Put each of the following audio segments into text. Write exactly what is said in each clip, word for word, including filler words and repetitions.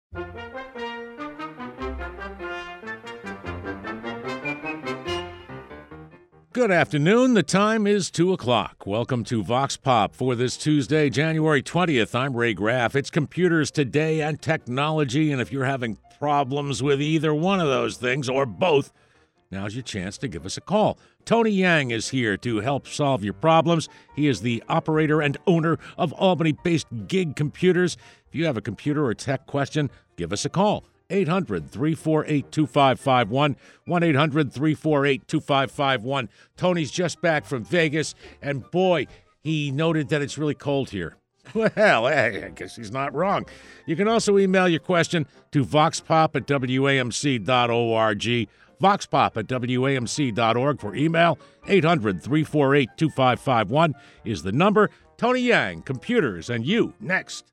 Good afternoon. The time is two o'clock. Welcome to Vox Pop for this Tuesday, January twentieth. I'm Ray Graff. It's computers today and technology, and if you're having problems with either one of those things or both, now's your chance to give us a call. Tony Yang is here to help solve your problems. He is the operator and owner of Albany-based Gig Computers. If you have a computer or tech question, give us a call. eight hundred, three four eight, two five five one, one eight hundred, three four eight, two five five one. Tony's just back from Vegas, and boy, he noted that it's really cold here. Well, I guess he's not wrong. You can also email your question to voxpop at w a m c dot org. voxpop at w a m c dot org for email. eight hundred, three four eight, two five five one is the number. Tony Yang, Computers, and you, next.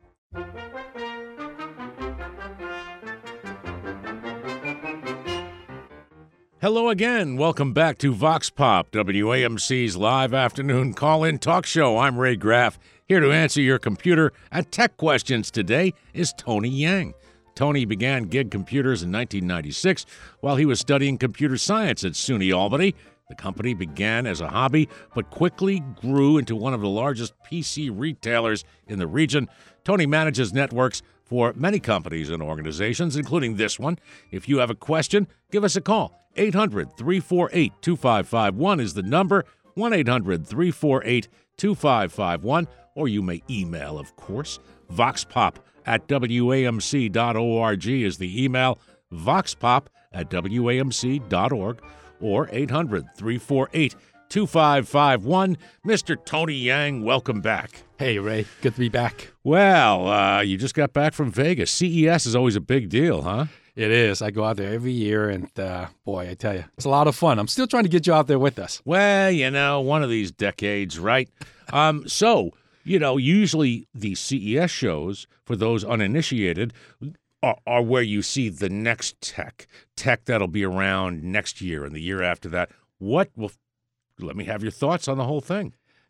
Hello again. Welcome back to Vox Pop, W A M C's live afternoon call-in talk show. I'm Ray Graff. Here to answer your computer and tech questions today is Tony Yang. Tony began Gig Computers in nineteen ninety-six while he was studying computer science at SUNY Albany. The company began as a hobby, but quickly grew into one of the largest P C retailers in the region. Tony manages networks for many companies and organizations, including this one. If you have a question, give us a call. eight hundred, three four eight, two five five one is the number, one eight hundred, three four eight, two five five one, or you may email, of course. voxpop at w a m c dot org is the email, voxpop at w a m c dot org, or eight hundred, three four eight, two five five one. Mister Tony Yang, welcome back. Hey, Ray. Good to be back. Well, uh, you just got back from Vegas. C E S is always a big deal, huh? It is. I go out there every year, and uh, boy, I tell you, it's a lot of fun. I'm still trying to get you out there with us. Well, you know, one of these decades, right? um, so, you know, usually the C E S shows, for those uninitiated, are, are where you see the next tech, tech that'll be around next year and the year after that. What will, let me have your thoughts on the whole thing.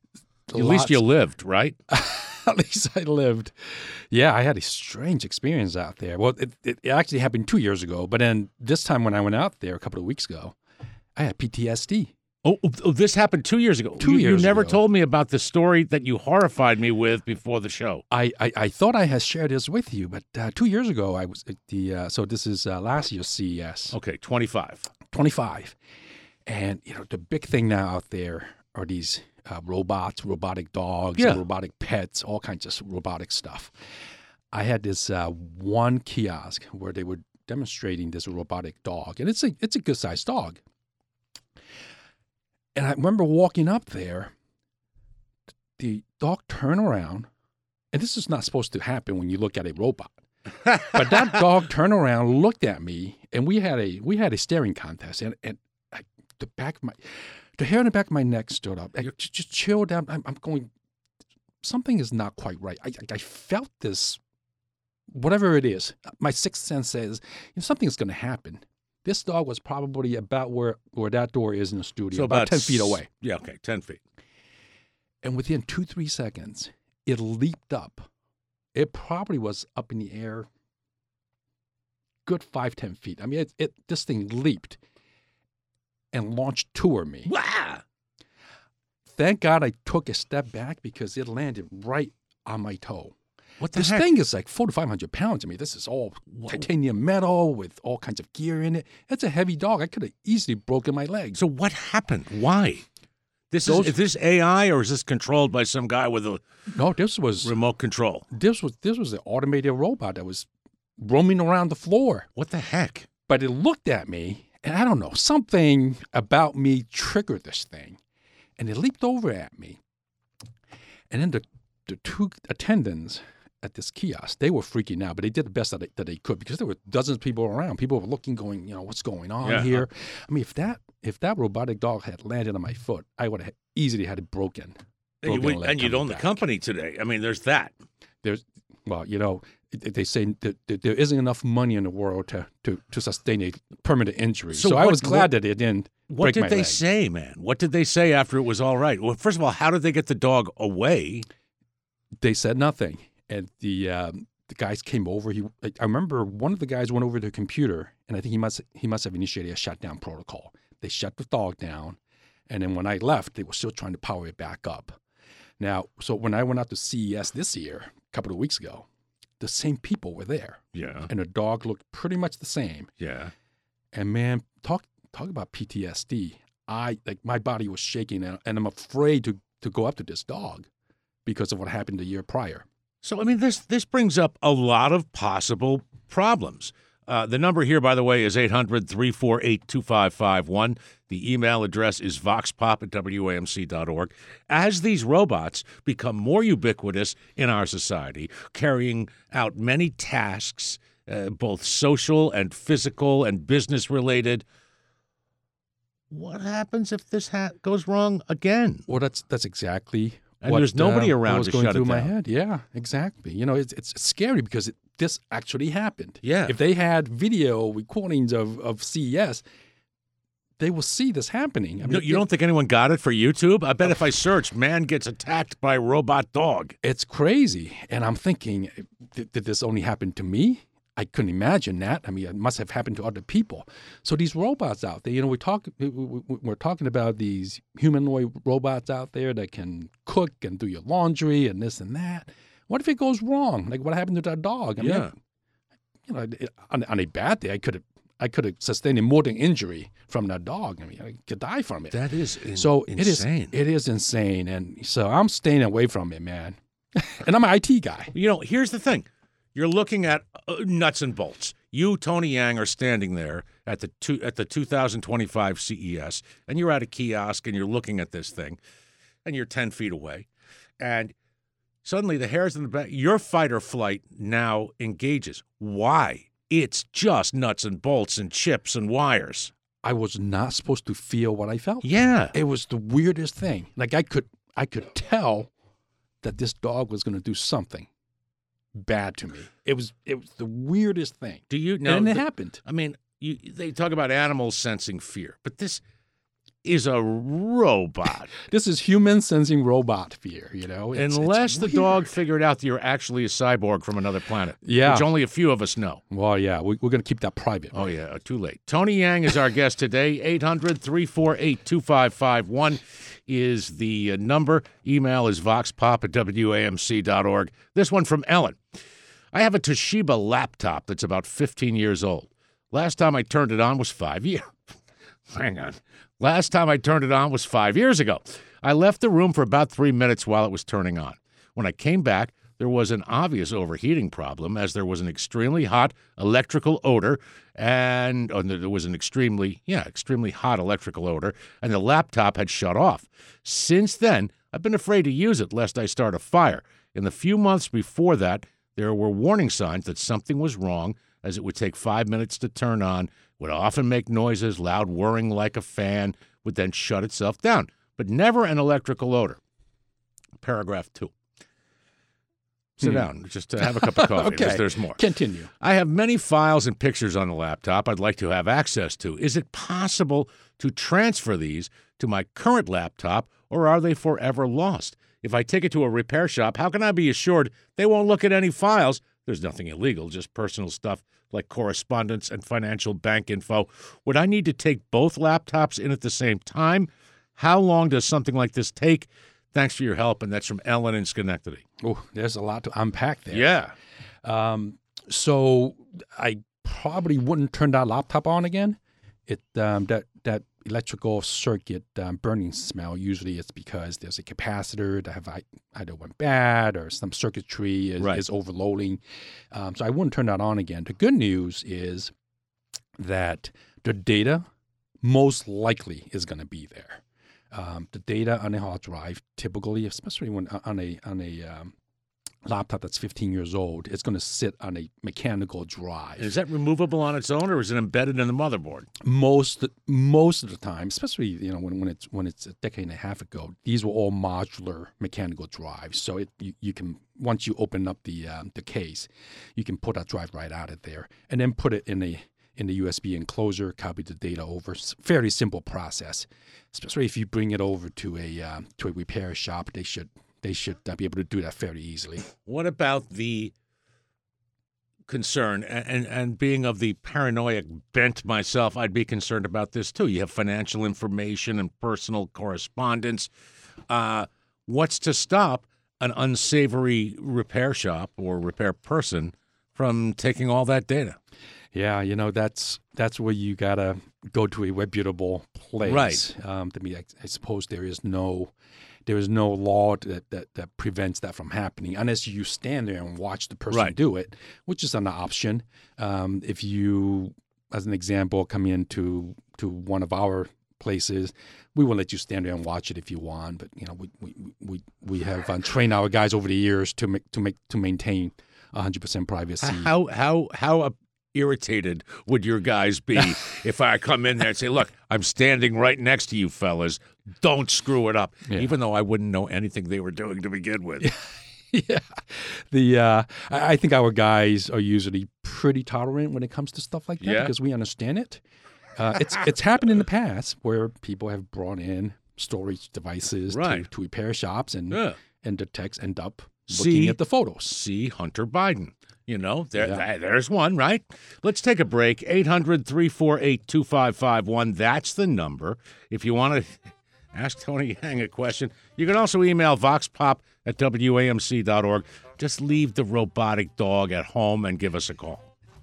At Lots. least you lived, right? At least I lived. Yeah, I had a strange experience out there. Well, it, it actually happened two years ago, but then this time when I went out there a couple of weeks ago, I had P T S D. Oh, oh this happened two years ago. Two you, years You never ago. told me about the story that you horrified me with before the show. I, I, I thought I had shared this with you, but uh, two years ago, I was at the, uh, so this is uh, last year's C E S. Okay, twenty-five. twenty-five. And, you know, the big thing now out there are these uh, robots, robotic dogs, Yeah. robotic pets, all kinds of robotic stuff. I had this uh, one kiosk where they were demonstrating this robotic dog, and it's a it's a good sized dog. And I remember walking up there, the dog turned around, and this is not supposed to happen when you look at a robot. But that dog turned around, looked at me, and we had a we had a staring contest, and and I, the back of my the hair on the back of my neck stood up. I just, just chilled down. I'm, I'm going. Something is not quite right. I I felt this. Whatever it is, my sixth sense says you know, something's going to happen. This dog was probably about where, where that door is in the studio, So about, about ten feet away. Yeah, okay, ten feet. And within two, three seconds, it leaped up. It probably was up in the air, good five, ten feet. I mean, it, it this thing leaped and launched toward me. Wow! Thank God I took a step back because it landed right on my toe. What the This heck? thing is like four to five hundred pounds. I mean, this is all titanium metal with all kinds of gear in it. It's a heavy dog. I could have easily broken my legs. So what happened? Why? This Those- is, is this A I or is this controlled by some guy with a No, this was remote control? this was this was an automated robot that was roaming around the floor. What the heck? But it looked at me, and I don't know, something about me triggered this thing, and it leaped over at me. And then the the two attendants at this kiosk, they were freaking out, but they did the best that they, that they could because there were dozens of people around. People were looking, going, you know, what's going on Yeah. here? I mean, if that if that robotic dog had landed on my foot, I would have easily had it broken. And, you, broken would- leg and you'd coming own the back. company today. I mean, there's that. There's, well, you know, it- they say that that there isn't enough money in the world to to, to sustain a permanent injury. So So, I what- was glad what- that it didn't What break did my they leg. say, man? What did they say after it was all right? Well, first of all, how did they get the dog away? They said nothing. And the um, the guys came over. He, I remember one of the guys went over to the computer, and I think he must he must have initiated a shutdown protocol. They shut the dog down, and then when I left, they were still trying to power it back up. Now, so when I went out to C E S this year, a couple of weeks ago, the same people were there. Yeah. And the dog looked pretty much the same. Yeah. And man, talk talk about P T S D. I like my body was shaking, and, and I'm afraid to to go up to this dog because of what happened the year prior. So, I mean, this this brings up a lot of possible problems. Uh, the number here, by the way, is eight hundred, three four eight, two five five one. The email address is voxpop at W A M C dot org. As these robots become more ubiquitous in our society, carrying out many tasks, uh, both social and physical and business-related, what happens if this ha- goes wrong again? Well, that's that's exactly And what, there's nobody uh, around what was to going shut through it my down. head. Yeah, exactly. You know, it's it's scary because it, this actually happened. Yeah. If they had video recordings of, of C E S, they will see this happening. I mean, No, you don't think anyone got it for YouTube? I bet if I search, man gets attacked by robot dog. It's crazy. And I'm thinking, did, did this only happen to me? I couldn't imagine that. I mean, it must have happened to other people. So these robots out there, you know, we talk, we, we, we're talking about these humanoid robots out there that can cook and do your laundry and this and that. What if it goes wrong? Like what happened to that dog? I mean, Yeah. you know, it, on, on a bad day, I could have, I could have sustained a mortal injury from that dog. I mean, I could die from it. That is in- so insane. it is, it is insane, and so I'm staying away from it, man. And I'm an I T guy. You know, here's the thing. You're looking at uh, nuts and bolts. You, Tony Yang, are standing there at the two, at the two thousand twenty-five C E S, and you're at a kiosk, and you're looking at this thing, and you're ten feet away, and suddenly the hairs in the back, your fight or flight now engages. Why? It's just nuts and bolts and chips and wires. I was not supposed to feel what I felt. Yeah. It was the weirdest thing. Like I could, I could tell that this dog was going to do something bad to me. It was, it was the weirdest thing. Do you know? And it the- happened. I mean, you, they talk about animals sensing fear, but this is a robot. This is human sensing robot fear, you know? It's- Unless it's the weird. dog figured out that you're actually a cyborg from another planet. Yeah. Which only a few of us know. Well, yeah, we, we're going to keep that private. Oh, yeah, too late. Tony Yang is our guest today. eight hundred, three four eight, two five five one is the uh, number. Email is voxpop at W A M C dot org. This one from Ellen. I have a Toshiba laptop that's about fifteen years old. Last time I turned it on was five years. Hang on. Last time I turned it on was five years ago. I left the room for about three minutes while it was turning on. When I came back, there was an obvious overheating problem as there was an extremely hot electrical odor and oh, there was an extremely, yeah, extremely hot electrical odor, and the laptop had shut off. Since then, I've been afraid to use it lest I start a fire. In the few months before that, there were warning signs that something was wrong, as it would take five minutes to turn on, would often make noises, loud whirring like a fan, would then shut itself down, but never an electrical odor. Paragraph two. Sit Hmm. down, just to have a cup of coffee, Okay. because there's more. Continue. I have many files and pictures on the laptop I'd like to have access to. Is it possible to transfer these to my current laptop, or are they forever lost? If I take it to a repair shop, how can I be assured they won't look at any files? There's nothing illegal, just personal stuff like correspondence and financial bank info. Would I need to take both laptops in at the same time? How long does something like this take? Thanks for your help, and that's from Ellen in Schenectady. Oh, there's a lot to unpack there. Yeah. Um, so I probably wouldn't turn that laptop on again. It um, that that electrical circuit um, burning smell, usually it's because there's a capacitor that have either went bad or some circuitry is, Right. is overloading. Um, so I wouldn't turn that on again. The good news is that the data most likely is going to be there. Um, the data on a hard drive, typically, especially when on a on a um, laptop that's fifteen years old, it's going to sit on a mechanical drive. Is that removable on its own, or is it embedded in the motherboard? Most most of the time, especially you know when, when it's when it's a decade and a half ago, these were all modular mechanical drives. So it you, you can once you open up the um, the case, you can pull that drive right out of there and then put it in a in the U S B enclosure, copy the data over. It's a fairly simple process, especially if you bring it over to a um, to a repair shop. They should they should uh, be able to do that fairly easily. What about the concern, and, and and being of the paranoid bent myself, I'd be concerned about this too. You have financial information and personal correspondence. Uh, what's to stop an unsavory repair shop or repair person from taking all that data? Yeah, you know, that's that's where you gotta go to a reputable place. Right. Um, to me, I, I suppose there is no there is no law that, that, that prevents that from happening unless you stand there and watch the person Right. do it, which is an option. Um, if you, as an example, come into to one of our places, we will let you stand there and watch it if you want. But you know, we we we, we have uh, trained our guys over the years to make to make to maintain one hundred percent privacy. How how how uh, irritated would your guys be if I come in there and say, "Look, I'm standing right next to you, fellas. Don't screw it up," Yeah. even though I wouldn't know anything they were doing to begin with. Yeah, the uh, I I think our guys are usually pretty tolerant when it comes to stuff like that Yeah. because we understand it. Uh, it's it's happened in the past where people have brought in storage devices Right. to, to repair shops, and Yeah. and the techs end up See? looking at the photos. See Hunter Biden. You know, there, Yeah. th- there's one, right? Let's take a break. eight hundred, three four eight, two five five one. That's the number. If you want to ask Tony Yang a question, you can also email voxpop at W A M C dot org. Just leave the robotic dog at home and give us a call.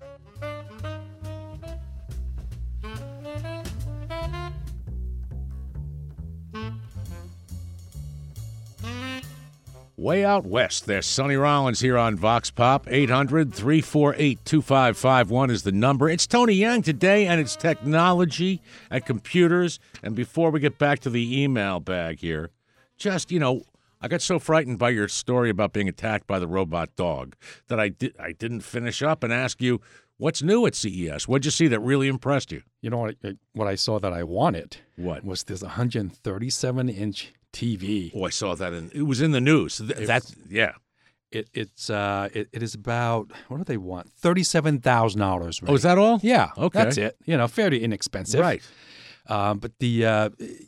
Way out west, there's Sonny Rollins here on Vox Pop. eight hundred, three four eight, two five five one is the number. It's Tony Yang today, and it's technology and computers. And before we get back to the email bag here, just, you know, I got so frightened by your story about being attacked by the robot dog that I, di- I didn't finish up and ask you, what's new at C E S? What'd you see that really impressed you? You know what? I, what I saw that I wanted What? was this one hundred thirty-seven inch T V. Oh, I saw that. In, it was in the news. Th- That's, yeah. It, it's uh, it, it is about, what do they want? thirty-seven thousand dollars. Oh, is that all? Yeah. Okay. That's it. You know, fairly inexpensive. Right. Um, but the uh,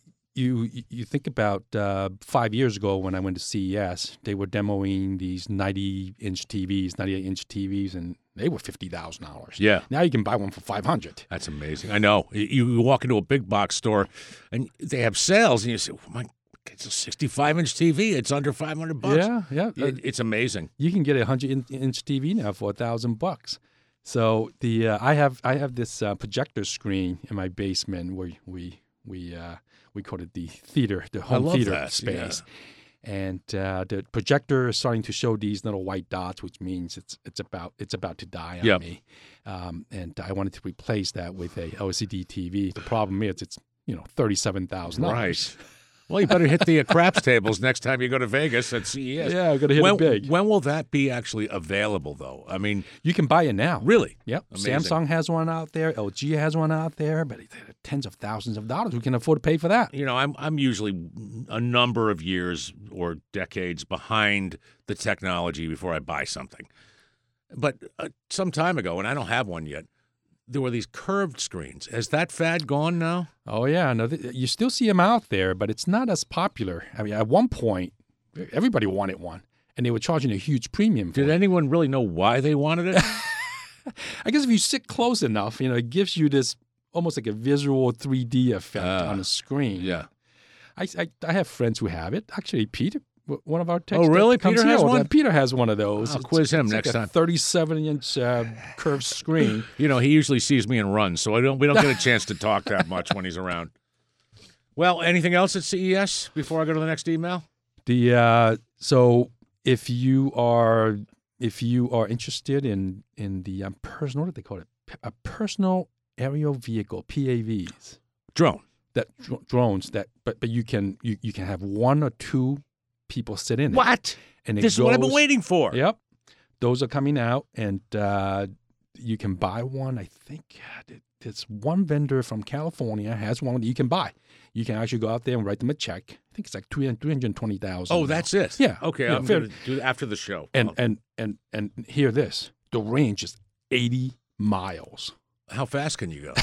you you think about uh, five years ago when I went to C E S, they were demoing these ninety inch T Vs, ninety-eight inch T Vs, and they were fifty thousand dollars. Yeah. Now you can buy one for five hundred. That's amazing. I know. You, you walk into a big box store and they have sales, and you say, oh, my, it's a sixty-five inch T V. It's under five hundred bucks. Yeah, yeah. It, it's amazing. You can get a hundred inch T V now for a thousand bucks. So the uh, I have I have this uh, projector screen in my basement where we we uh, we call it the theater, the home love theater that, space. And uh, the projector is starting to show these little white dots, which means it's it's about it's about to die on Yep. me. Um, and I wanted to replace that with a L C D T V. The problem is it's you know thirty-seven thousand dollars. Right. Well, you better hit the uh, craps tables next time you go to Vegas at C E S. Yeah, I'm gonna hit when, it big. When will that be actually available, though? I mean, You can buy it now. really? Yep. Amazing. Samsung has one out there. L G has one out there, but it's tens of thousands of dollars. We can afford to pay for that. You know, I'm I'm usually a number of years or decades behind the technology before I buy something. But uh, some time ago, and I don't have one yet, there were these curved screens. Has that fad gone now? Oh yeah, no, th- you still see them out there, but it's not as popular. I mean, at one point, everybody wanted one, and they were charging a huge premium for Did it. anyone really know why they wanted it? I guess if you sit close enough, you know, it gives you this almost like a visual three D effect Ah, on the screen. yeah. I, I, I have friends who have it. Actually, Peter, w- one of our techs. Oh, really? that comes Peter has here, one? uh, Peter has one of those. I'll It's- quiz him it's next like time. a thirty-seven inch uh, curved screen. You know, he usually sees me and runs, so I don't. We don't get a chance to talk that much when he's around. Well, anything else at C E S before I go to the next email? The uh, so if you are if you are interested in in the um, personal, what do they call it? P- A personal aerial vehicle, P A Vs. Drone. That dr- drones that, but but you can you, you can have one or two people sit in it. What? And it This is what I've been goes- waiting for. Yep, those are coming out, and uh, you can buy one. I think uh, th- there's one vendor from California has one that you can buy. You can actually go out there and write them a check. I think it's like three hundred twenty thousand. Oh, that's it. Yeah. Okay, Yeah, I'm fair- going to do it after the show. And Oh, and and and hear this: the range is eighty miles. how fast can you go?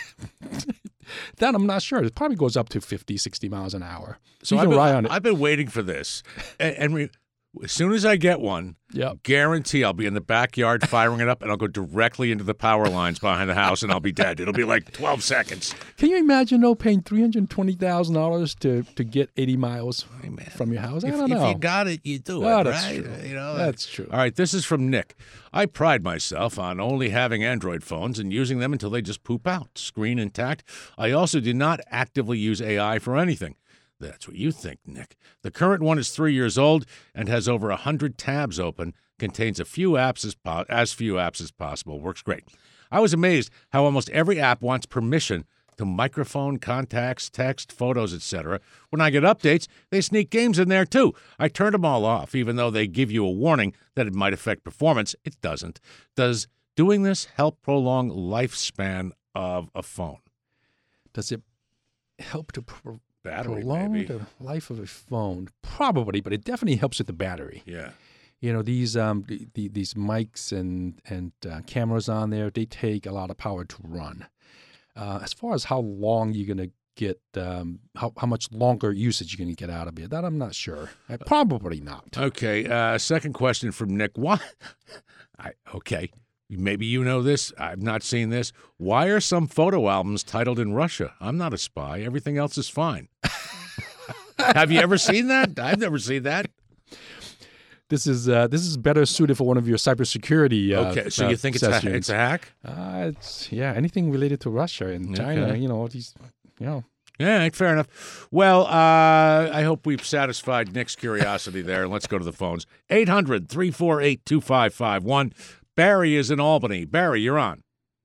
That I'm not sure. It probably goes up to fifty, sixty miles an hour. So you I've can been, ride on it. I've been waiting for this, and, and re, As soon as I get one, Yep. guarantee I'll be in the backyard firing it up, and I'll go directly into the power lines behind the house, and I'll be dead. It'll be like twelve seconds. Can you imagine, though, paying three hundred twenty thousand dollars to to get eighty miles Hey, man. from your house? I If, don't if know. you got it, you do Oh, it, that's right? true. You know, That's true. All right, this is from Nick. I pride myself on only having Android phones and using them until they just poop out, screen intact. I also do not actively use A I for anything. That's what you think, Nick. The current one is three years old and has over one hundred tabs open, contains a few apps as, po- as few apps as possible. Works great. I was amazed how almost every app wants permission to microphone, contacts, text, photos, et cetera. When I get updates, they sneak games in there too. I turned them all off, even though they give you a warning that it might affect performance. It doesn't. Does doing this help prolong lifespan of a phone? Does it help to pro- Battery, prolong maybe. the life of a phone? Probably, but it definitely helps with the battery. Yeah. You know, these um the, the, these mics and and uh, cameras on there, they take a lot of power to run. Uh, as far as how long you're gonna get, um, how how much longer usage you're gonna get out of it, that I'm not sure. Uh, probably not. Okay. Uh, second question from Nick. Why? I, okay. Maybe you know this. I've not seen this. Why are some photo albums titled in Russia? I'm not a spy. Everything else is fine. Have you ever seen that? I've never seen that. This is uh, this is better suited for one of your cybersecurity. Uh, Okay, so uh, you think it's a, sessions. it's a hack? Uh, it's yeah, anything related to Russia and China. Okay. You know these. You know. Yeah, fair enough. Well, uh, I hope we've satisfied Nick's curiosity there. Let's go to the phones. eight hundred, three four eight, two five five one. Barry is in Albany. Barry, you're on.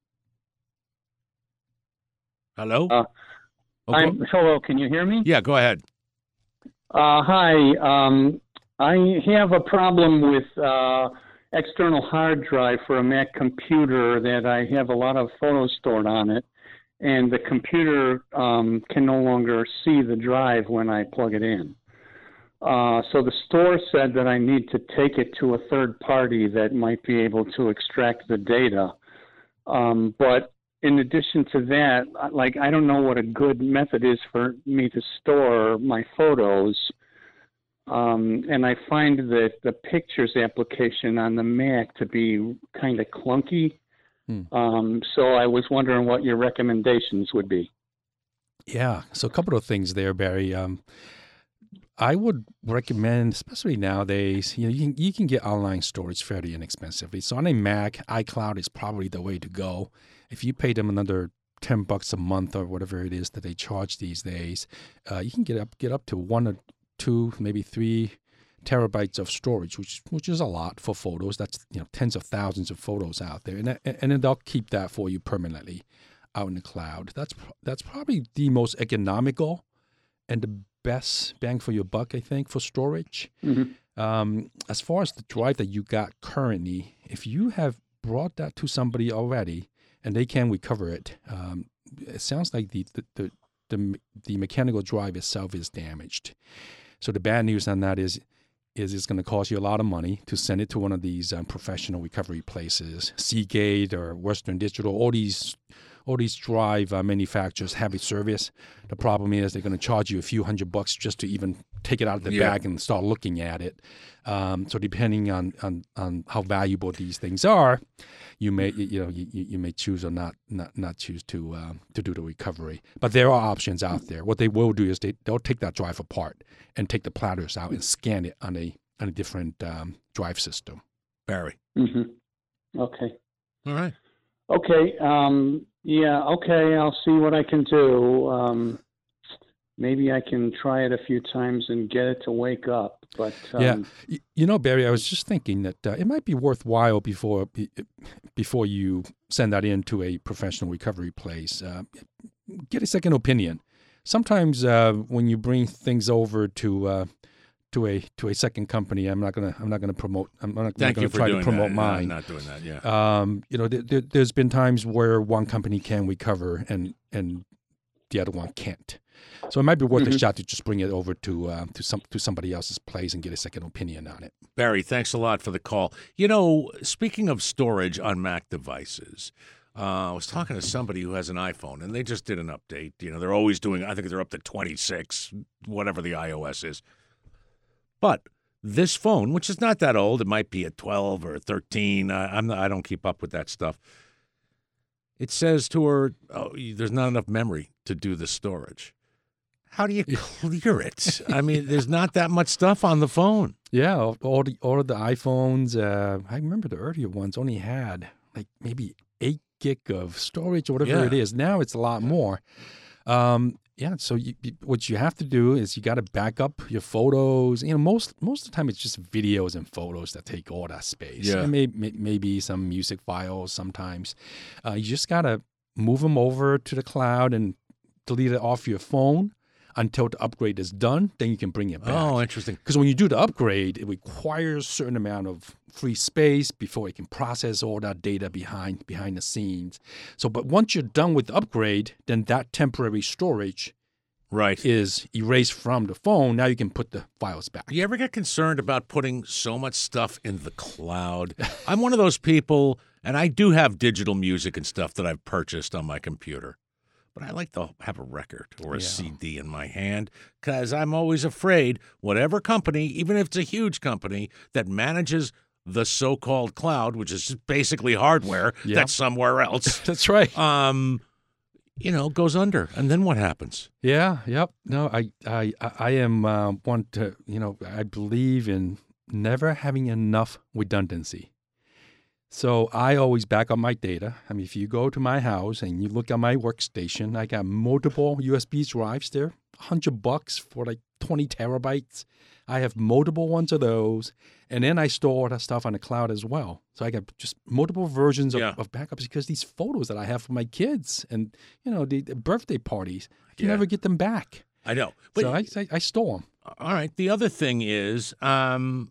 Hello? Uh, Oh, go- I'm, hello, can you hear me? yeah, go ahead. Uh, hi. Um, I have a problem with uh, external hard drive for a Mac computer that I have a lot of photos stored on it, and the computer um, can no longer see the drive when I plug it in. Uh, so the store said that I need to take it to a third party that might be able to extract the data. Um, but in addition to that, like, I don't know what a good method is for me to store my photos. Um, and I find that the pictures application on the Mac to be kind of clunky. Hmm. Um, so I was wondering what your recommendations would be. Yeah. So a couple of things there, Barry. Um, I would recommend, especially nowadays, you know, you can, you can get online storage fairly inexpensively. So on a Mac, iCloud is probably the way to go. If you pay them another ten bucks a month or whatever it is that they charge these days, uh, you can get up get up to one or two, maybe three terabytes of storage, which which is a lot for photos. That's, you know, tens of thousands of photos out there, and that, and then they'll keep that for you permanently out in the cloud. That's that's probably the most economical and the best bang for your buck, I think, for storage. Mm-hmm. Um, as far as the drive that you got currently, if you have brought that to somebody already and they can recover it, um, it sounds like the the, the the the mechanical drive itself is damaged. So the bad news on that is is it's going to cost you a lot of money to send it to one of these um, professional recovery places, Seagate or Western Digital. All these all these drive uh, manufacturers have a service. The problem is they're going to charge you a few hundred bucks just to even take it out of the Yeah. bag and start looking at it. Um, so depending on, on on how valuable these things are, you may you know you, you may choose or not not not choose to um, to do the recovery. But there are options out there. What they will do is they they'll take that drive apart and take the platters out and scan it on a on a different um, drive system. Barry. Mm-hmm. Okay. All right. Okay. Um, yeah. Okay. I'll see what I can do. Um, maybe I can try it a few times and get it to wake up. But um, yeah, Y- you know, Barry, I was just thinking that uh, it might be worthwhile before be- before you send that into a professional recovery place. Uh, get a second opinion. Sometimes uh, when you bring things over to uh, to a to a second company, I'm not gonna I'm not gonna promote. I'm not, not Thank gonna you for try doing to promote that. mine. No, not doing that, yeah. Um, you know, there, there, there's been times where one company can recover and and the other one can't. So it might be worth Mhm. a shot to just bring it over to uh, to some to somebody else's place and get a second opinion on it. Barry, thanks a lot for the call. You know, speaking of storage on Mac devices, uh, I was talking to somebody who has an iPhone, and they just did an update. You know, they're always doing, I think they're up to twenty-six, whatever the iOS is. But this phone, which is not that old, it might be a twelve or a thirteen. I, I'm not, I don't keep up with that stuff. It says to her, oh, there's not enough memory to do the storage. How do you clear it? I mean, there's not that much stuff on the phone. Yeah, all all the all of the iPhones. Uh, I remember the earlier ones only had like maybe eight gig of storage or whatever Yeah. it is. Now it's a lot more. Um, yeah, so you, you, what you have to do is you got to back up your photos. You know, most most of the time it's just videos and photos that take all that space. Yeah. And may, may, maybe some music files sometimes. Uh, you just got to move them over to the cloud and delete it off your phone until the upgrade is done. Then you can bring it back. Oh, interesting. Because when you do the upgrade, it requires a certain amount of free space before it can process all that data behind behind the scenes. So, but once you're done with the upgrade, then that temporary storage Right. is erased from the phone. Now you can put the files back. You ever get concerned about putting so much stuff in the cloud? I'm one of those people, and I do have digital music and stuff that I've purchased on my computer. But I like to have a record or a Yeah. C D in my hand because I'm always afraid whatever company, even if it's a huge company that manages the so-called cloud, which is just basically hardware Yeah. that's somewhere else, That's right. um, you know, goes under. And then what happens? Yeah. Yep. No, I I I I am uh, one to you know I believe in never having enough redundancy. So I always back up my data. I mean, if you go to my house and you look at my workstation, I got multiple U S B drives there, a hundred bucks for like twenty terabytes. I have multiple ones of those, and then I store that stuff on the cloud as well. So I got just multiple versions of, Yeah. of backups because these photos that I have for my kids and you know the, the birthday parties, you Yeah. never get them back. I know. But so I, I I store them. all right. The other thing is, um,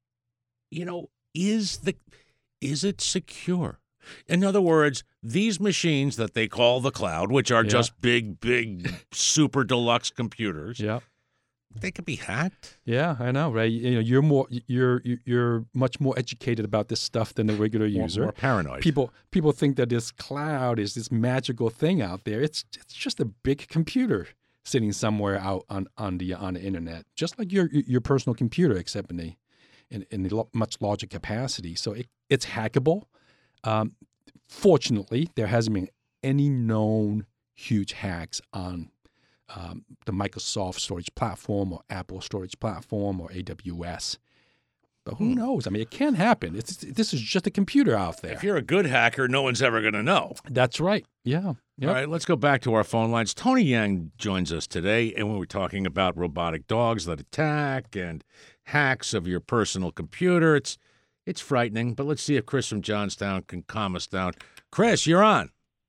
you know, is the is it secure? In other words, these machines that they call the cloud, which are Yeah. just big, big, super deluxe computers, Yeah. they could be hacked. Yeah, I know, right? You know, you're more you're you're much more educated about this stuff than the regular More, user. more paranoid. People people think that this cloud is this magical thing out there. It's it's just a big computer sitting somewhere out on, on the on the internet, just like your your personal computer, except in the in, in the lo- much larger capacity. So it, it's hackable. Um, fortunately, there hasn't been any known huge hacks on um, the Microsoft storage platform or Apple storage platform or A W S. But who Hmm. knows? I mean, it can happen. It's this is just a computer out there. If you're a good hacker, no one's ever going to know. That's right. Yeah. Yep. All right, let's go back to our phone lines. Tony Yang joins us today, and we were talking about robotic dogs that attack and hacks of your personal computer. It's it's frightening, but let's see if Chris from Johnstown can calm us down. Chris, you're on.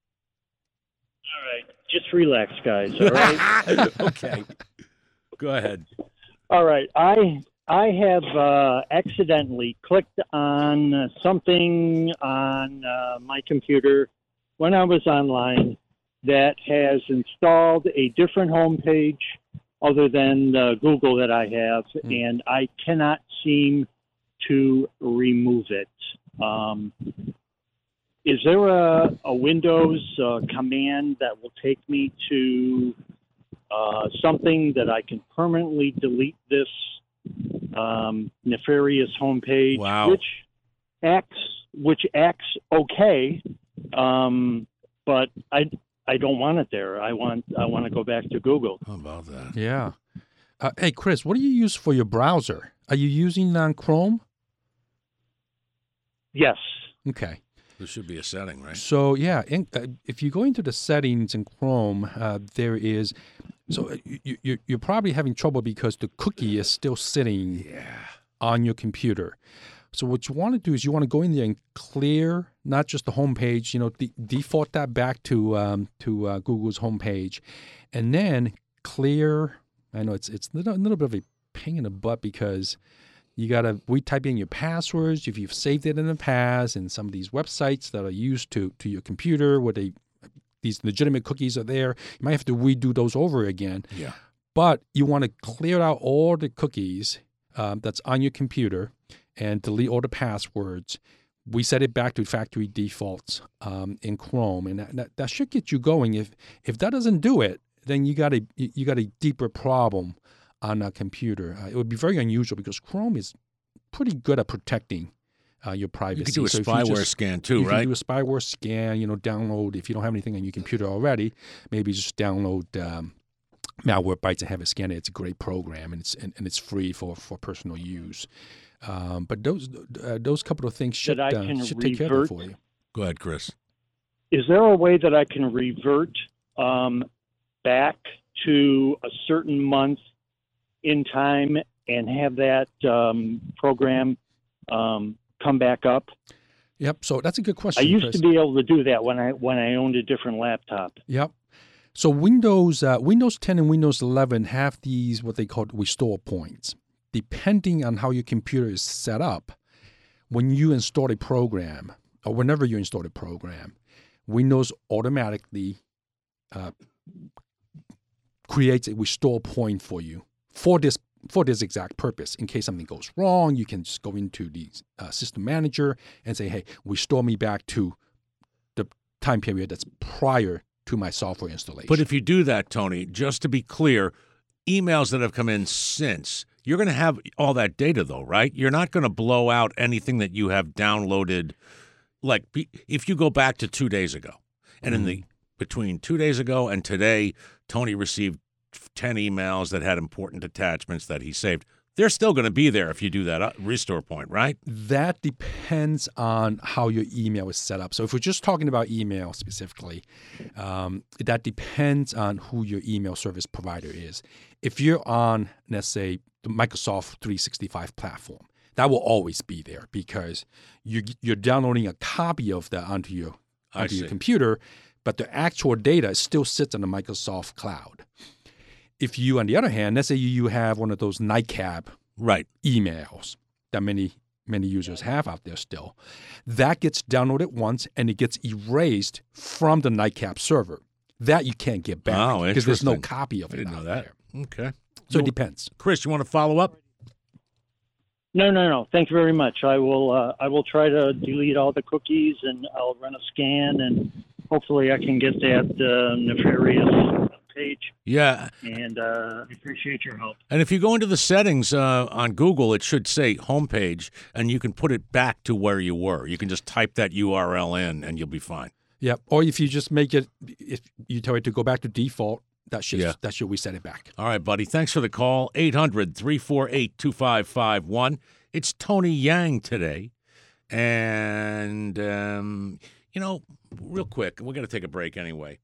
All right. Just relax, guys. All right. Okay. Go ahead. All right. I I have uh, accidentally clicked on uh, something on uh, my computer when I was online that has installed a different home page other than uh, Google that I have, Mm. and I cannot seem to remove it. Um, is there a, a Windows uh, command that will take me to uh, something that I can permanently delete this um, nefarious homepage, Wow. which acts which acts okay, um, but I I don't want it there. I want I want to go back to Google. How about that? Yeah. Uh, hey, Chris, what do you use for your browser? Are you using on Chrome? Yes. Okay. There should be a setting, right? So yeah, in, uh, if you go into the settings in Chrome, uh, there is. So uh, you, you, you're probably having trouble because the cookie is still sitting Yeah. on your computer. So what you want to do is you want to go in there and clear not just the home page, you know, de- default that back to um, to uh, Google's homepage, and then clear. I know it's it's a little, a little bit of a pain in the butt because you got to retype in your passwords if you've saved it in the past, and some of these websites that are used to to your computer where they these legitimate cookies are there. You might have to redo those over again. Yeah. But you want to clear out all the cookies um, that's on your computer and delete all the passwords. We set it back to factory defaults um, in Chrome, and that, that, that should get you going. If if that doesn't do it, then you got a you got a deeper problem on a computer. Uh, it would be very unusual because Chrome is pretty good at protecting uh, your privacy. You could do a so spyware just, scan too, you right? You can do a spyware scan, you know, download, if you don't have anything on your computer already, maybe just download um, Malwarebytes and have it scan it. It's a great program, and it's and, and it's free for, for personal use. Um, but those uh, those couple of things should, I uh, can should take care of it revert. for you. Go ahead, Chris. Is there a way that I can revert um, back to a certain month in time and have that um, program um, come back up? Yep. So that's a good question. I used Chris. to be able to do that when I when I owned a different laptop. Yep. So Windows uh, Windows ten and Windows eleven have these what they call restore points. Depending on how your computer is set up, when you install a program or whenever you install a program, Windows automatically uh, creates a restore point for you for this for this exact purpose. In case something goes wrong, you can just go into the uh, system manager and say, "Hey, restore me back to the time period that's prior to my software installation." But if you do that, Tony, just to be clear, emails that have come in since, you're going to have all that data, though, right? You're not going to blow out anything that you have downloaded. Like if you go back to two days ago, and in the between two days ago and today, Tony received ten emails that had important attachments that he saved. They're still going to be there if you do that restore point, right? That depends on how your email is set up. So if we're just talking about email specifically, um, that depends on who your email service provider is. If you're on, let's say, the Microsoft three sixty-five platform, that will always be there because you, you're downloading a copy of that onto your onto your computer, but the actual data still sits on the Microsoft cloud. If you, on the other hand, let's say you have one of those nightcap right. emails that many many users have out there still, that gets downloaded once and it gets erased from the nightcap server. That you can't get back oh, because there's no copy of it. I didn't know that. There. Okay. So well, it depends. Chris, you want to follow up? No, no, no. Thank you very much. I will. Uh, I will try to delete all the cookies, and I'll run a scan, and hopefully, I can get that uh, nefarious page. Yeah. And uh, I appreciate your help. And if you go into the settings uh, on Google, it should say homepage, and you can put it back to where you were. You can just type that U R L in, and you'll be fine. Yeah. Or if you just make it, if you tell it to go back to default, that should yeah. that should reset it back. All right, buddy. Thanks for the call. eight hundred, three four eight, two five five one. It's Tony Yang today. And, um, you know, real quick, we're going to take a break anyway.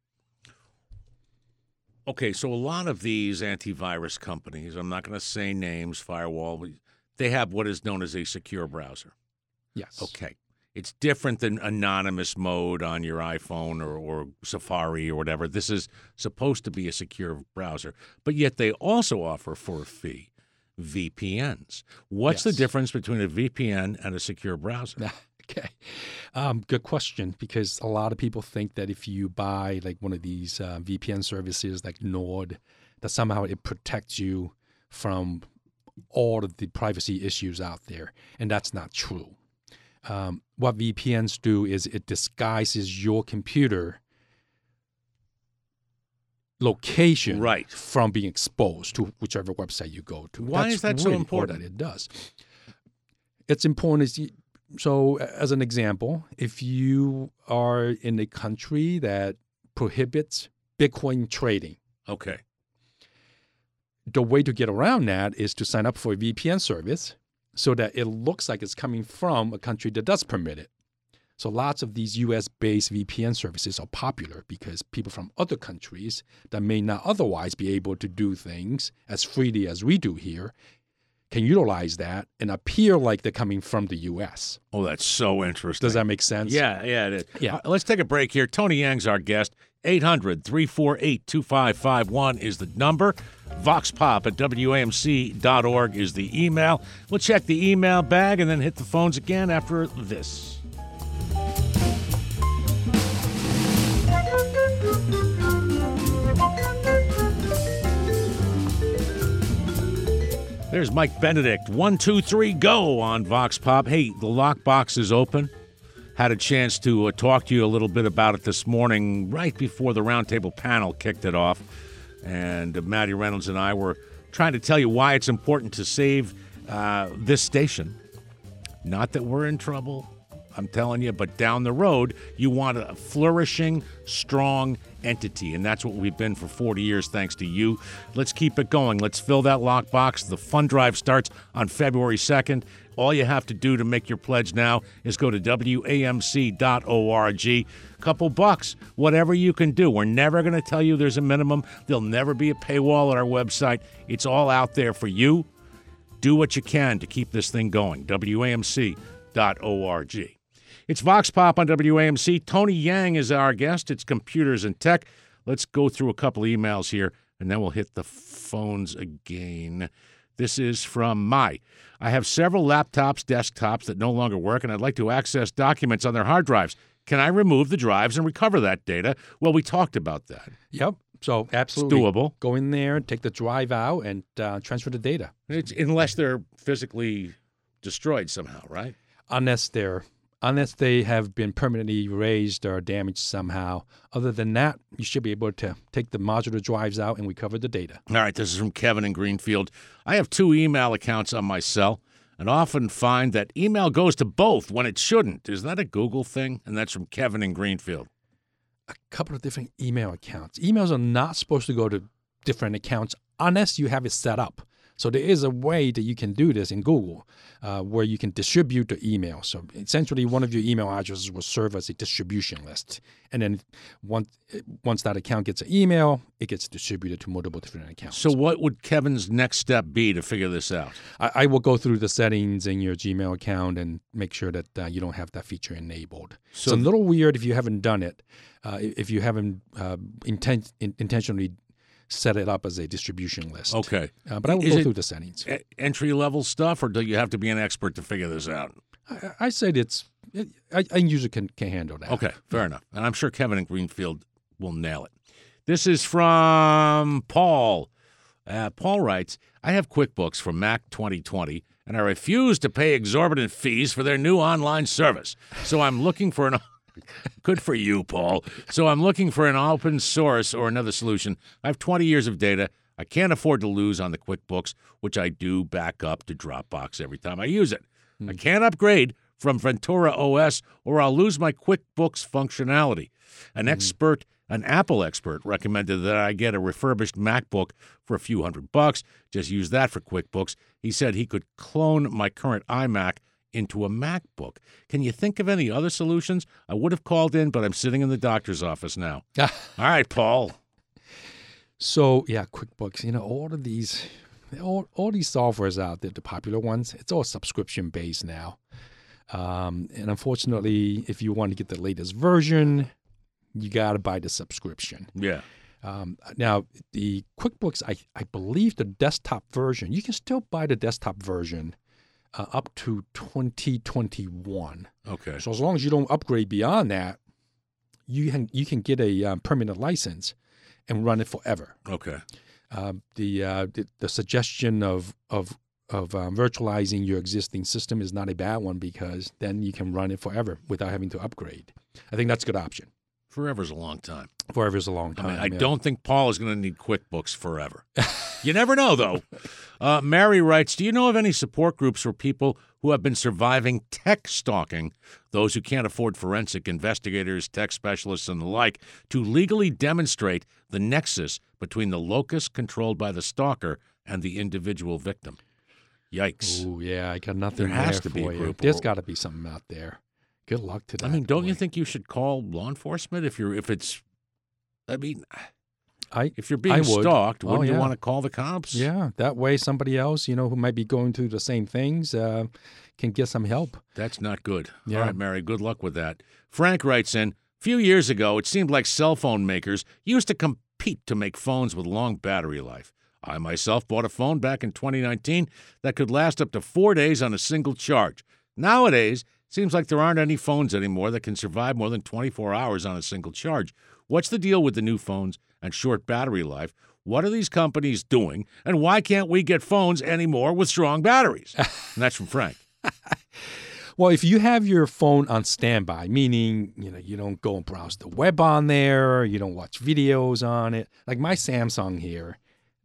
Okay, so a lot of these antivirus companies, I'm not going to say names, firewall, they have what is known as a secure browser. Yes. Okay. It's different than anonymous mode on your iPhone or, or Safari or whatever. This is supposed to be a secure browser, but yet they also offer for a fee V P Ns. What's yes. the difference between a V P N and a secure browser? Okay. Um, good question, because a lot of people think that if you buy like one of these uh, V P N services like Nord, that somehow it protects you from all of the privacy issues out there, and that's not true. Um, what V P Ns do is it disguises your computer location right. from being exposed to whichever website you go to. Why That's is that really so important? That it does. It's important. As you, so, as an example, if you are in a country that prohibits Bitcoin trading, okay, the way to get around that is to sign up for a V P N service so that it looks like it's coming from a country that does permit it. So lots of these U S-based V P N services are popular because people from other countries that may not otherwise be able to do things as freely as we do here can utilize that and appear like they're coming from the U S. Oh, that's so interesting. Does that make sense? Yeah, yeah, it is. Yeah. Uh, let's take a break here. Tony Yang's our guest. eight hundred, three four eight, two five five one is the number. VoxPop at W A M C dot org is the email. We'll check the email bag and then hit the phones again after this. There's Mike Benedict. One, two, three, go on Vox Pop. Hey, the lockbox is open. Had a chance to uh, talk to you a little bit about it this morning, right before the roundtable panel kicked it off. And uh, Matty Reynolds and I were trying to tell you why it's important to save uh, this station. Not that we're in trouble, I'm telling you, but down the road, you want a flourishing, strong entity, and that's what we've been for forty years, thanks to you. Let's keep it going. Let's fill that lockbox. The fund drive starts on February second. All you have to do to make your pledge now is go to W A M C dot org. Couple bucks, whatever you can do. We're never going to tell you there's a minimum. There'll never be a paywall on our website. It's all out there for you. Do what you can to keep this thing going. W A M C dot org. It's Vox Pop on W A M C. Tony Yang is our guest. It's Computers and Tech. Let's go through a couple of emails here, and then we'll hit the phones again. This is from Mai. I have several laptops, desktops that no longer work, and I'd like to access documents on their hard drives. Can I remove the drives and recover that data? Well, we talked about that. Yep. So absolutely. It's doable. Go in there, take the drive out, and uh, transfer the data. It's, unless they're physically destroyed somehow, right? Unless they're unless they have been permanently erased or damaged somehow. Other than that, you should be able to take the modular drives out and recover the data. All right, this is from Kevin in Greenfield. I have two email accounts on my cell and often find that email goes to both when it shouldn't. Is that a Google thing? And that's from Kevin in Greenfield. A couple of different email accounts. Emails are not supposed to go to different accounts unless you have it set up. So there is a way that you can do this in Google uh, where you can distribute the email. So essentially, one of your email addresses will serve as a distribution list. And then once, once that account gets an email, it gets distributed to multiple different accounts. So what would Kevin's next step be to figure this out? I, I will go through the settings in your Gmail account and make sure that uh, you don't have that feature enabled. So it's a little weird if you haven't done it, uh, if you haven't uh, intent, in, intentionally set it up as a distribution list. Okay. Uh, but I will Is go it through the settings. E- entry-level stuff, or do you have to be an expert to figure this out? I, I said it's, I, I usually can, can handle that. Okay, fair enough. And I'm sure Kevin in Greenfield will nail it. This is from Paul. Uh, Paul writes, I have QuickBooks for Mac twenty twenty, and I refuse to pay exorbitant fees for their new online service. So I'm looking for an... Good for you, Paul. So I'm looking for an open source or another solution. I have twenty years of data. I can't afford to lose on the QuickBooks, which I do back up to Dropbox every time I use it. Hmm. I can't upgrade from Ventura O S or I'll lose my QuickBooks functionality. An hmm. expert, an Apple expert, recommended that I get a refurbished MacBook for a few hundred bucks. Just use that for QuickBooks. He said he could clone my current iMac into a MacBook. Can you think of any other solutions? I would have called in, but I'm sitting in the doctor's office now. All right, Paul. So, yeah, QuickBooks, you know, all of these, all, all these softwares out there, the popular ones, it's all subscription-based now. Um, and unfortunately, if you want to get the latest version, you got to buy the subscription. Yeah. Um, now, the QuickBooks, I, I believe the desktop version, you can still buy the desktop version Uh, up to twenty twenty-one. Okay. So as long as you don't upgrade beyond that, you can you can get a um, permanent license and run it forever. Okay. Uh, the, uh, the the suggestion of of of um, virtualizing your existing system is not a bad one because then you can run it forever without having to upgrade. I think that's a good option. Forever's a long time. Forever's a long time. I, mean, I yeah. don't think Paul is going to need QuickBooks forever. You never know, though. Uh, Mary writes, do you know of any support groups for people who have been surviving tech stalking, those who can't afford forensic investigators, tech specialists, and the like, to legally demonstrate the nexus between the locus controlled by the stalker and the individual victim? Yikes. Oh, yeah, I got nothing There has there to be for a you. group. There's got to be something out there. Good luck to that. I mean, don't boy. you think you should call law enforcement if you're if it's I mean I if you're being I would. stalked, Oh, wouldn't yeah. you want to call the cops? Yeah, that way somebody else, you know, who might be going through the same things uh, can get some help. That's not good. Yeah. All right, Mary, good luck with that. Frank writes in, a few years ago, it seemed like cell phone makers used to compete to make phones with long battery life. I myself bought a phone back in twenty nineteen that could last up to four days on a single charge. Nowadays, it seems like there aren't any phones anymore that can survive more than twenty-four hours on a single charge. What's the deal with the new phones and short battery life? What are these companies doing, and why can't we get phones anymore with strong batteries? And that's from Frank. Well, if you have your phone on standby, meaning, you know, you don't go and browse the web on there, you don't watch videos on it. Like my Samsung here,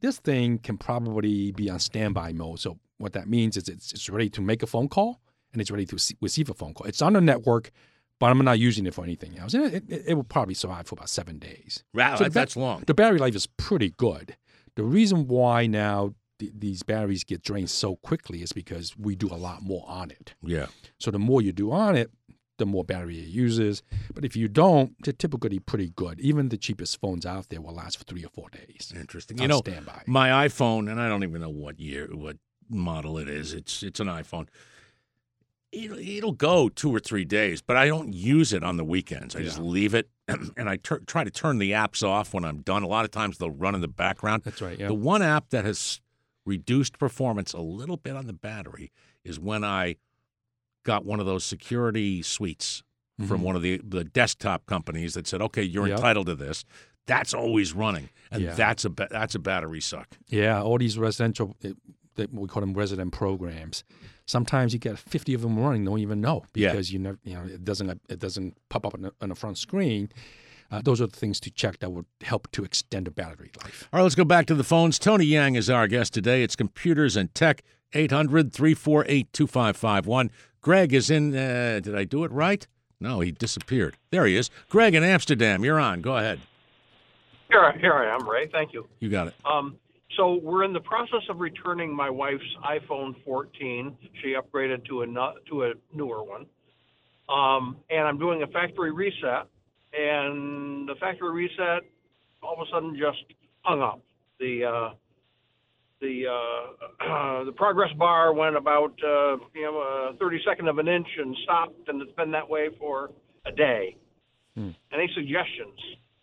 this thing can probably be on standby mode. So what that means is it's, it's ready to make a phone call and it's ready to see, receive a phone call. It's on the network, but I'm not using it for anything else. And it, it, it will probably survive for about seven days. Wow, so that, that's long. The battery life is pretty good. The reason why now th- these batteries get drained so quickly is because we do a lot more on it. Yeah. So the more you do on it, the more battery it uses. But if you don't, they're typically pretty good. Even the cheapest phones out there will last for three or four days. Interesting. On You know, standby. my iPhone, and I don't even know what year, what model it is. It's it's an iPhone. It'll, it'll go two or three days, but I don't use it on the weekends. I Yeah. just leave it, and I tur- try to turn the apps off when I'm done. A lot of times they'll run in the background. That's right, yeah. The one app that has reduced performance a little bit on the battery is when I got one of those security suites from Mhm. one of the, the desktop companies that said, okay, you're Yep. entitled to this. That's always running, and Yeah. that's a ba- that's a battery suck. Yeah, all these residential, eh, that we call them resident programs. Sometimes you get fifty of them running, don't even know Yeah. because you never, you know, it doesn't it doesn't pop up on the, on the front screen. Uh, those are the things to check that would help to extend the battery life. All right, let's go back to the phones. Tony Yang is our guest today. It's Computers and Tech, eight hundred, three four eight, two five five one. Greg is in, uh, did I do it right? No, he disappeared. There he is. Greg in Amsterdam, you're on. Go ahead. Here, here I am, Ray. Thank you. You got it. Um, so we're in the process of returning my wife's iPhone fourteen. She upgraded to a nu- to a newer one, um, and I'm doing a factory reset. And the factory reset, all of a sudden, just hung up. The uh, the uh, uh, the progress bar went about uh, you know a thirty-second of an inch and stopped, and it's been that way for a day. Hmm. Any suggestions?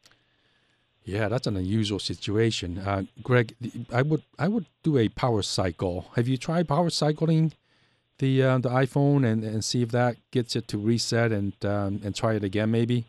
Yeah, that's an unusual situation. Uh, Greg, I would I would do a power cycle. Have you tried power cycling the uh, the iPhone and, and see if that gets it to reset and um, and try it again maybe?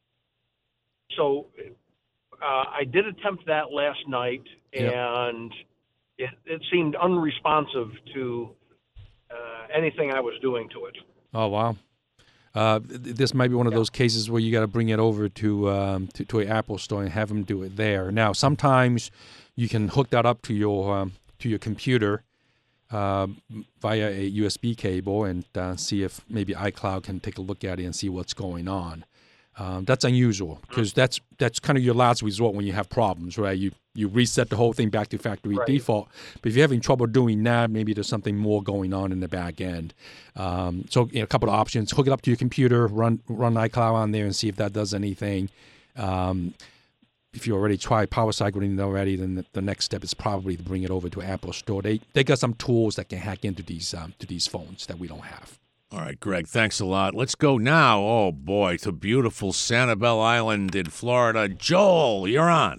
So uh, I did attempt that last night, Yep. and it, it seemed unresponsive to uh, anything I was doing to it. Oh wow. Uh, th- this might be one of Yeah. those cases where you got to bring it over to, um, to to an Apple store and have them do it there. Now, sometimes you can hook that up to your um, to your computer uh, via a U S B cable and uh, see if maybe iCloud can take a look at it and see what's going on. Um, that's unusual because that's that's kind of your last resort when you have problems, right? You you reset the whole thing back to factory Right. default. But if you're having trouble doing that, maybe there's something more going on in the back end. Um, so you know, a couple of options: hook it up to your computer, run run iCloud on there, and see if that does anything. Um, if you already tried power cycling already, then the, the next step is probably to bring it over to Apple Store. They they got some tools that can hack into these um, to these phones that we don't have. All right, Greg, thanks a lot. Let's go now, oh boy, to beautiful Sanibel Island in Florida. Joel, you're on.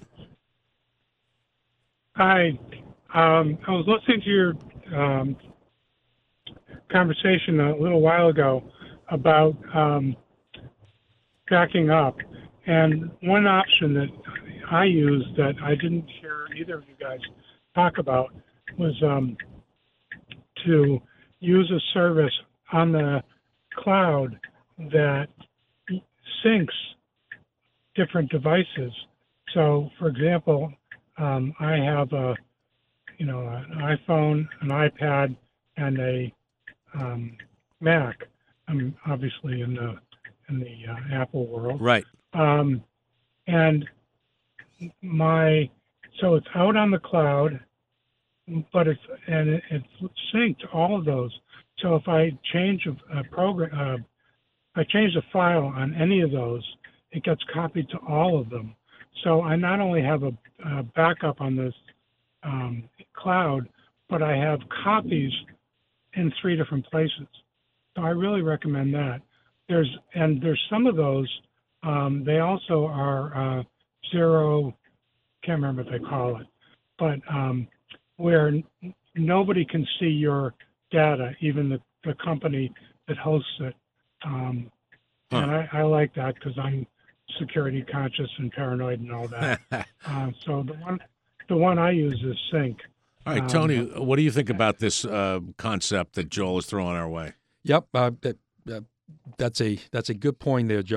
Hi. Um, I was listening to your um, conversation a little while ago about um, backing up. And one option that I used that I didn't hear either of you guys talk about was um, to use a service on the cloud that syncs different devices. So, for example, um, I have a, you know, an iPhone, an iPad, and a um, Mac. I'm obviously in the in the uh, Apple world. Right. Um, and my so it's out on the cloud, but it's and it, it's synced to all of those. So if I change a, a program, uh, if I change a file on any of those, it gets copied to all of them. So I not only have a, a backup on this um, cloud, but I have copies in three different places. So I really recommend that. There's and there's some of those. Um, they also are uh, zero. Can't remember what they call it, but um, where n- nobody can see your data, even the, the company that hosts it. Um, Huh. And I, I like that because I'm security conscious and paranoid and all that. uh, so the one the one I use is Sync. All right, Um, Tony, what do you think about this uh, concept that Joel is throwing our way? Yep, uh, that, uh, that's a that's a good point there, Joe.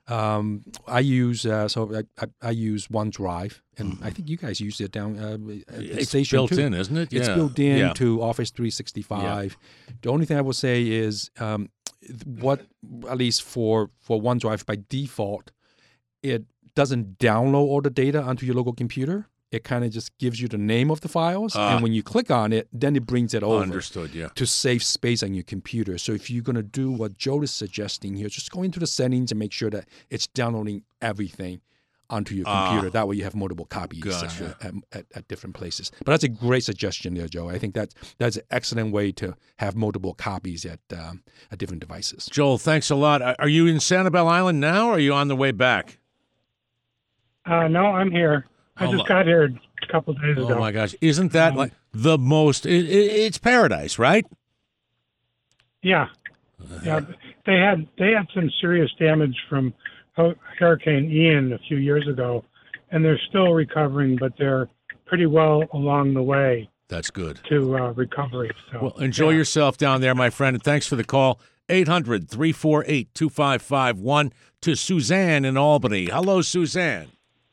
Um, I use uh, so I, I, I use OneDrive, and I think you guys use it down uh, at the It's station built too. in, isn't it? It's Yeah. built in Yeah. to Office three sixty-five. The only thing I will say is um, what, at least for, for OneDrive by default, it doesn't download all the data onto your local computer. It kind of just gives you the name of the files, Ah. and when you click on it, then it brings it over Understood, yeah. to save space on your computer. So if you're going to do what Joe is suggesting here, just go into the settings and make sure that it's downloading everything onto your computer. Ah. That way you have multiple copies Gotcha. uh, at, at, at different places. But that's a great suggestion there, Joe. I think that's, that's an excellent way to have multiple copies at, um, at different devices. Joel, thanks a lot. Are are you in Sanibel Island now, or are you on the way back? Uh, no, I'm here. I Oh, just my- got here a couple days Oh ago. my gosh, isn't that like the most? It, it, it's paradise, right? Yeah, yeah. They had they had some serious damage from Hu- Hurricane Ian a few years ago, and they're still recovering, but they're pretty well along the way That's good. to uh, recovery. So, Well, enjoy yeah. yourself down there, my friend, and thanks for the call. eight hundred, three four eight, two five five one to Suzanne in Albany. Hello, Suzanne.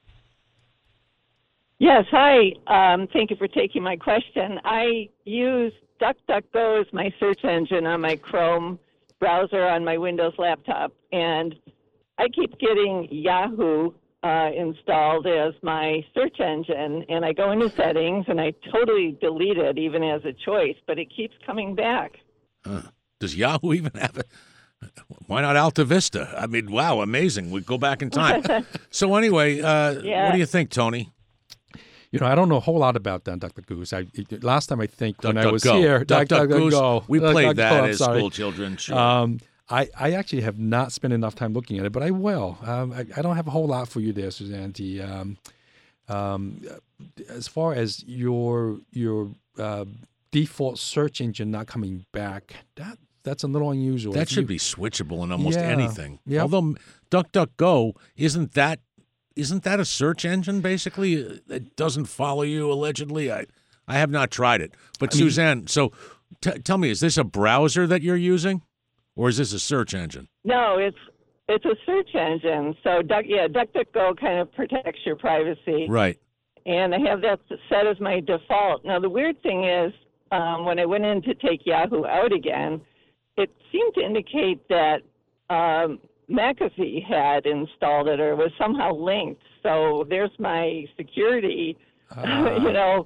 Yes, hi. Um, thank you for taking my question. I use DuckDuckGo as my search engine on my Chrome browser on my Windows laptop, and I keep getting Yahoo uh, installed as my search engine, and I go into settings, and I totally delete it even as a choice, but it keeps coming back. Huh. Does Yahoo even have it? Why not Alta Vista? I mean, wow, amazing. We go back in time. So anyway, uh, Yeah. what do you think, Tony? You know, I don't know a whole lot about that, Doctor Goose. I, it- last time I think when I Duck, was Duck, Go. here, Duck, Duck, Goose. Go. We Duck, played Duck, that Go, I'm as sorry. school children. Sure. Um, I, I actually have not spent enough time looking at it, but I will. Um, I, I don't have a whole lot for you there, Suzanne. The, Um, um, as far as your your uh, default search engine not coming back, that that's a little unusual. that If should you- be switchable in almost Yeah. anything. Yep. Although DuckDuckGo isn't that isn't that a search engine basically? It doesn't follow you allegedly. I I have not tried it. But I mean- Suzanne, so t- tell me, is this a browser that you're using, or is this a search engine? No, it's it's a search engine. So, Duck, yeah, DuckDuckGo kind of protects your privacy. Right. And I have that set as my default. Now, the weird thing is, um, when I went in to take Yahoo out again, it seemed to indicate that um, McAfee had installed it or was somehow linked. So there's my security, Ah. you know,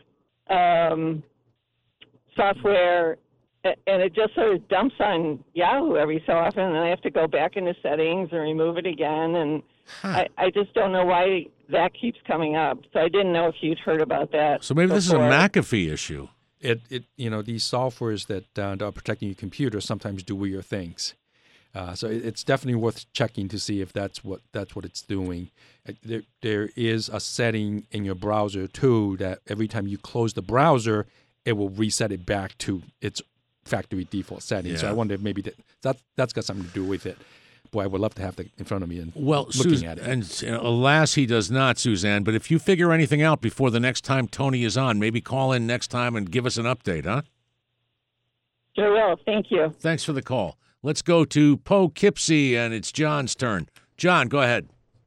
um, software, a- and it just sort of dumps on Yahoo every so often, and I have to go back into settings and remove it again. And I, I just don't know why that keeps coming up. So I didn't know if you'd heard about that. So maybe this is a before. McAfee issue. It, it you know, these softwares that, uh, that are protecting your computer sometimes do weird things. Uh, so it, it's definitely worth checking to see if that's what that's what it's doing. Uh, There, there is a setting in your browser too that every time you close the browser, it will reset it back to its factory default settings. So I Yeah. wonder if maybe that, that that's got something to do with it. Boy, I would love to have that in front of me and Well, looking Sus- at it. and you know, alas, he does not, Suzanne. But if you figure anything out before the next time Tony is on, maybe call in next time and give us an update, huh? Sure will. Thank you. Thanks for the call. Let's go to Poughkeepsie, and it's John's turn. John, go ahead.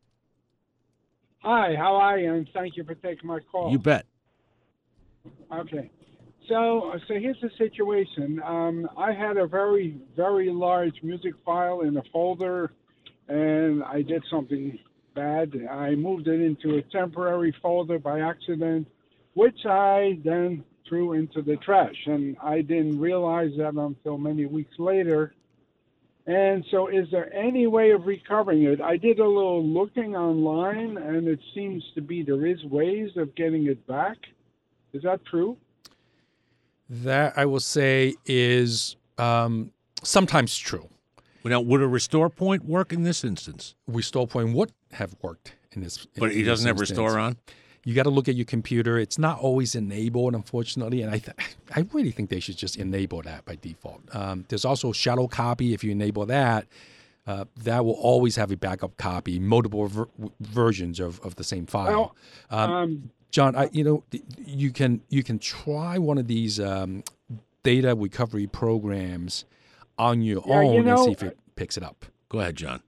Hi, how are you? And thank you for taking my call. You bet. Okay. So, so here's the situation. Um, I had a very, very large music file in a folder, and I did something bad. I moved it into a temporary folder by accident, which I then threw into the trash. And I didn't realize that until many weeks later. And so is there any way of recovering it? I did a little looking online, and it seems to be there is ways of getting it back. Is that true? That I will say is um, sometimes true. Now, would a restore point work in this instance? Restore point would have worked in this. But he in doesn't this have instance. restore on? You got to look at your computer. It's not always enabled, unfortunately, and I th- I really think they should just enable that by default. Um, there's also shadow copy. If you enable that, uh, that will always have a backup copy, multiple ver- versions of, of the same file. Well, um, um, John, I, you know, you can you can try one of these um, data recovery programs on your Yeah, own you know, and see if it picks it up. Go ahead, John.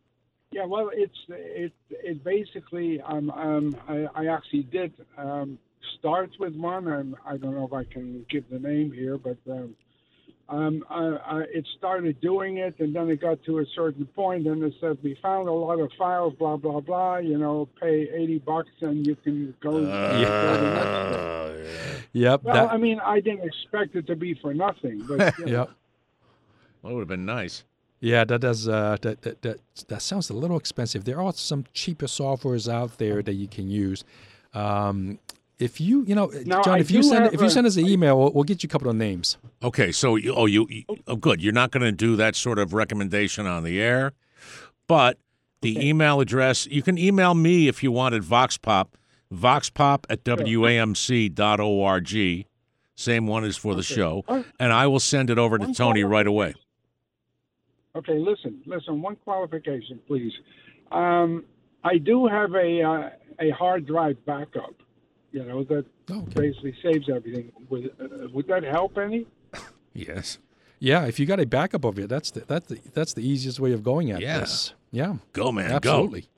Yeah, well, it's it it basically um um I, I actually did um start with one. Um, I don't know if I can give the name here, but um, um I, I, it started doing it, and then it got to a certain point, and it said we found a lot of files, blah blah blah. You know, pay eighty bucks and you can go. Uh, go to the next step. Yep. Well, that, I mean, I didn't expect it to be for nothing, but you know. yep. Well, it would have been nice. Yeah, that does. Uh, that, that that that sounds a little expensive. There are some cheaper softwares out there that you can use. Um, if you, you know, Now, John, I if you do send have if you a- send us an email, we'll, we'll get you a couple of names. Okay, so you, oh, you, you oh, good. You're not going to do that sort of recommendation on the air, but the Okay. email address, you can email me if you want at VoxPop, voxpop at W A M C dot org. Same one as for the Okay. show, Oh, and I will send it over to One Tony call. right away. Okay, listen, listen. One qualification, please. Um, I do have a uh, a hard drive backup. You know that Oh, okay. basically saves everything. Would uh, would that help any? Yes. Yeah, if you got a backup of it, that's the that's the that's the easiest way of going at Yeah. this. Yeah, Go, man, absolutely.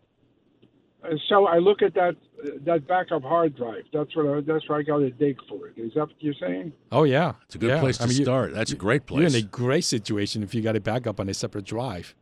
Uh, so I look at that uh, that backup hard drive. That's what I, that's where I got to dig for it. Is that what you're saying? Oh yeah, go. It's a good yeah. place to I mean, you- start. That's a great You're in place. a great situation if you got a backup on a separate drive.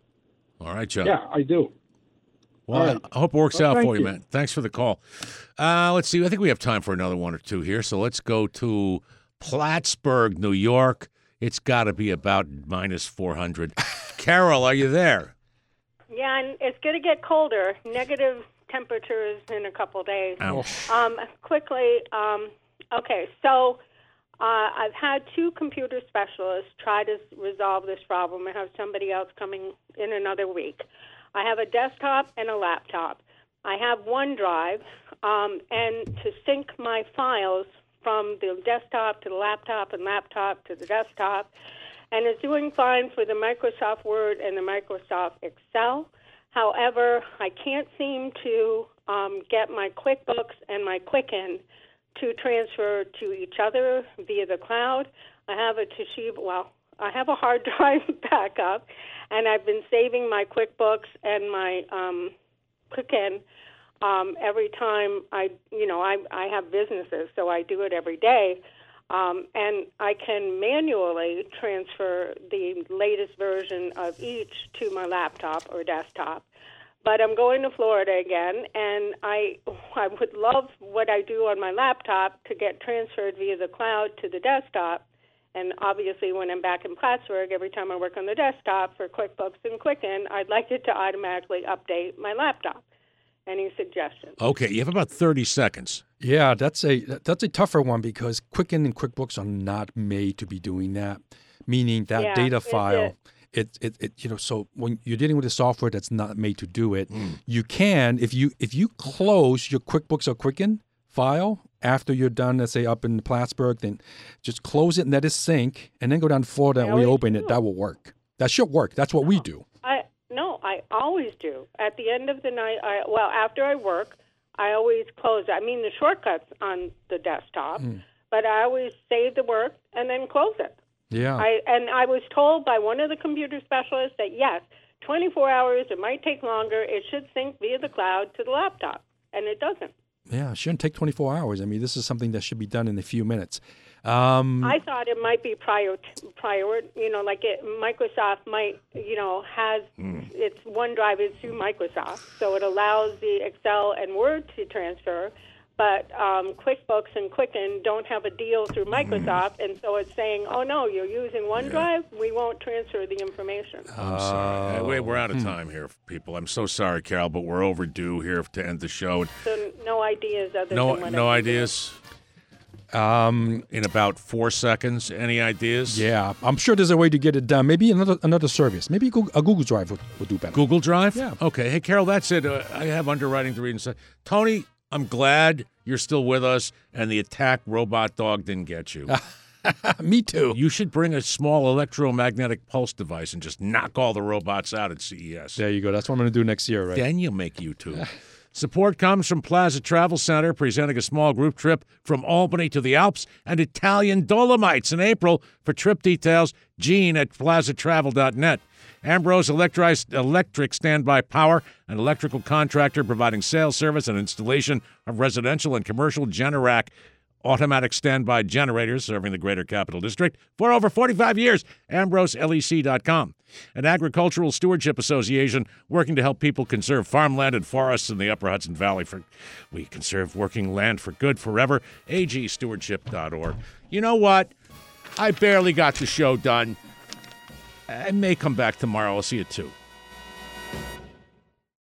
All right, Joe. Yeah, I do. Well, All right. I hope it works Well, out thank for you, you. man. Thanks for the call. Uh, let's see. I think we have time for another one or two here. So let's go to Plattsburgh, New York. It's got to be about minus four hundred. Carol, are you there? Yeah, and it's going to get colder. Negative temperatures in a couple days. Ouch. Um, quickly, um, okay, so uh, I've had two computer specialists try to resolve this problem. I have somebody else coming in another week. I have a desktop and a laptop. I have OneDrive, um, and to sync my files from the desktop to the laptop and laptop to the desktop, and it's doing fine for the Microsoft Word and the Microsoft Excel. However, I can't seem to um, get my QuickBooks and my Quicken to transfer to each other via the cloud. I have a Toshiba, well, I have a hard drive backup, and I've been saving my QuickBooks and my um, Quicken um, every time I, you know, I, I have businesses, so I do it every day. Um, and I can manually transfer the latest version of each to my laptop or desktop. But I'm going to Florida again, and I I would love what I do on my laptop to get transferred via the cloud to the desktop. And obviously, when I'm back in Plattsburgh, every time I work on the desktop for QuickBooks and Quicken, I'd like it to automatically update my laptop. Any suggestions? Okay, you have about thirty seconds. Yeah, that's a that's a tougher one because Quicken and QuickBooks are not made to be doing that. Meaning that Yeah, data is file, it? it, it it you know. So when you're dealing with a software that's not made to do it, Mm. you can if you if you close your QuickBooks or Quicken file after you're done, let's say up in Plattsburgh, then just close it and let it sync, and then go down to Florida I and always reopen do. it. That will work. That should work. That's what we do. I no, I always do. At the end of the night, I well, after I work, I always close. I mean, the shortcuts on the desktop, Mm. but I always save the work and then close it. Yeah. I and I was told by one of the computer specialists that yes, twenty-four hours. It might take longer. It should sync via the cloud to the laptop, and it doesn't. Yeah, it shouldn't take twenty-four hours. I mean, this is something that should be done in a few minutes. Um, I thought it might be prior, prior. You know, like it, Microsoft might, you know, has its OneDrive is through Microsoft, so it allows the Excel and Word to transfer. But um, QuickBooks and Quicken don't have a deal through Microsoft, and so it's saying, "Oh no, you're using OneDrive. We won't transfer the information." I'm sorry. Uh, wait, we're out of Hmm. time here, people. I'm so sorry, Carol, but we're overdue here to end the show. So no ideas other No, than what no I can do. ideas. um, In about four seconds, any ideas? yeah, I'm sure there's a way to get it done. Maybe another another service. Maybe Google, a Google Drive would, would do better. Google Drive? Yeah. Okay. Hey, Carol, that's it. Uh, I have underwriting to read and say. Tony, I'm glad you're still with us, and the attack robot dog didn't get you. Me too. You should bring a small electromagnetic pulse device and just knock all the robots out at C E S. There you go. That's what I'm going to do next year, right? Then you make YouTube. Support comes from Plaza Travel Center, presenting a small group trip from Albany to the Alps and Italian Dolomites in April. For trip details, Gene at plaza travel dot net. Ambrose Electri- Electric Standby Power, an electrical contractor providing sales, service, and installation of residential and commercial Generac automatic standby generators serving the Greater Capital District for over forty-five years. Ambrose L E C dot com. An agricultural stewardship association working to help people conserve farmland and forests in the Upper Hudson Valley. For we conserve working land for good forever. A G stewardship dot org. You know what? I barely got the show done. I may come back tomorrow. I'll see you too.